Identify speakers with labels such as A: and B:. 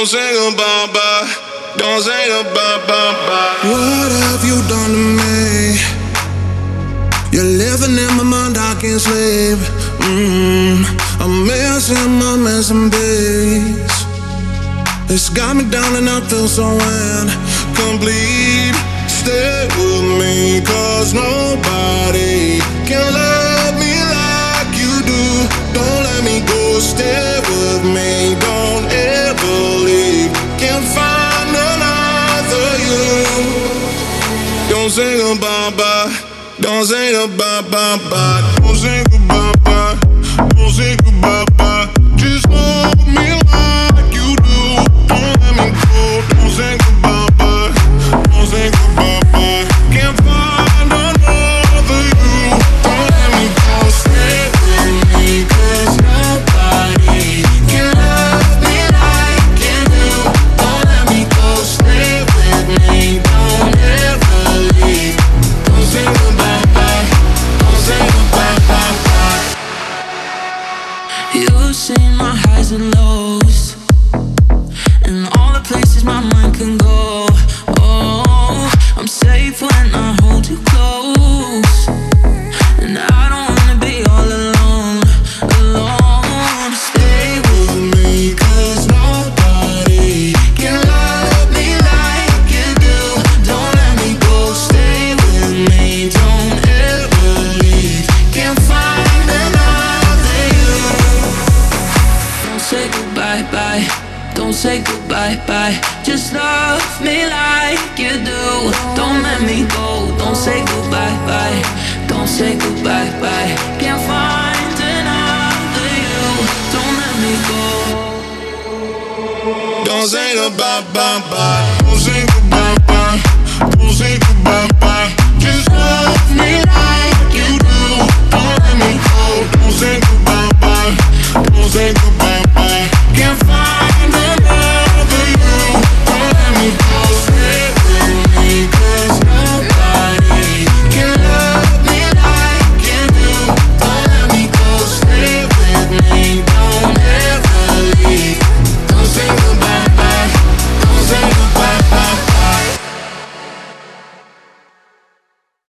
A: Don't say goodbye, bye. Don't say goodbye, bye, bye.
B: What have you done to me? You're living in my mind, I can't sleep. I'm missing my missing beats. It's got me down and I feel so incomplete. Stay with me, cause nobody can love me like you do. Don't let me go, stay with me. Don't ever leave, can't find another you. Don't say goodbye, bye. Don't say goodbye, bye, bye. Don't say goodbye, bye. Don't say goodbye, bye. Just hold me like you do. Don't let me go. Don't say goodbye, bye. Don't say goodbye, bye. Can't find another you. Don't let me go. Stay with me, cause nobody can love me like you do. Don't let me go. Stay with me. Don't ever leave. Don't say goodbye, bye. Don't say goodbye, bye, bye.
C: You've seen my highs and lows, and all the places my mind can go. Oh, I'm safe when I hold you close, and I don't wanna be all alone, alone. Stay with me, cause nobody can love me like you do. Don't let me go, stay with me. Don't ever leave, can't find another you. Don't say goodbye, bye. Don't say goodbye, bye. Just love me like you do. Don't let me go. Don't say goodbye, bye. Don't say goodbye, bye. Can't find another you. Don't let me go.
A: Don't say goodbye, bye, bye. Don't say